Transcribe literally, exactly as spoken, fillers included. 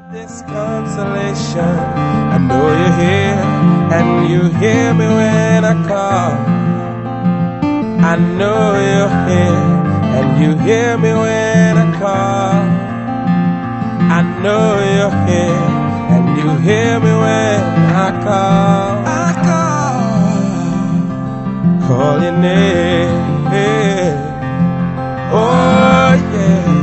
This consolation, I know you're here, and you hear me when I call. I know you're here, and you hear me when I call. I know you're here, and you hear me when I call. I call, call your name. Oh yeah.